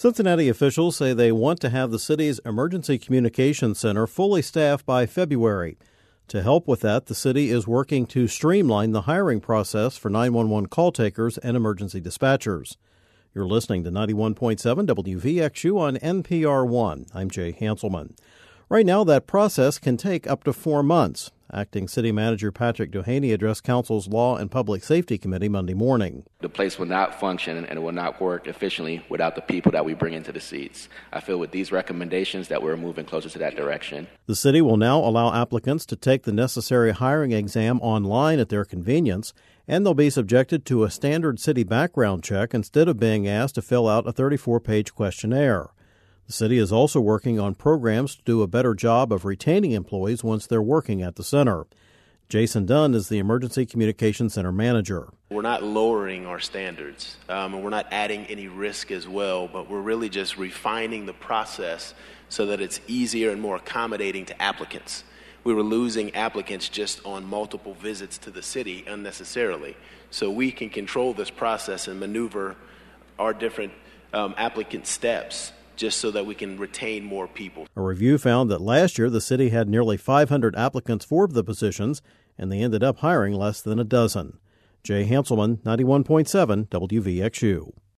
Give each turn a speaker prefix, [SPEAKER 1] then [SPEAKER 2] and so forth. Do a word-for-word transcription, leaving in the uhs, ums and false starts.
[SPEAKER 1] Cincinnati officials say they want to have the city's Emergency Communications Center fully staffed by February. To help with that, the city is working to streamline the hiring process for nine one one call takers and emergency dispatchers. You're listening to ninety-one point seven W V X U on N P R one. I'm Jay Hanselman. Right now, that process can take up to four months. Acting City Manager Patrick Doheny addressed Council's Law and Public Safety Committee Monday morning.
[SPEAKER 2] The place will not function and it will not work efficiently without the people that we bring into the seats. I feel with these recommendations that we're moving closer to that direction.
[SPEAKER 1] The city will now allow applicants to take the necessary hiring exam online at their convenience, and they'll be subjected to a standard city background check instead of being asked to fill out a thirty-four page questionnaire. The city is also working on programs to do a better job of retaining employees once they're working at the center. Jason Dunn is the Emergency Communications Center manager.
[SPEAKER 3] We're not lowering our standards, um, and we're not adding any risk as well, but we're really just refining the process so that it's easier and more accommodating to applicants. We were losing applicants just on multiple visits to the city unnecessarily. So we can control this process and maneuver our different um, applicant steps just so that we can retain more people.
[SPEAKER 1] A review found that last year the city had nearly five hundred applicants for the positions, and they ended up hiring less than a dozen. Jay Hanselman, ninety-one point seven W V X U.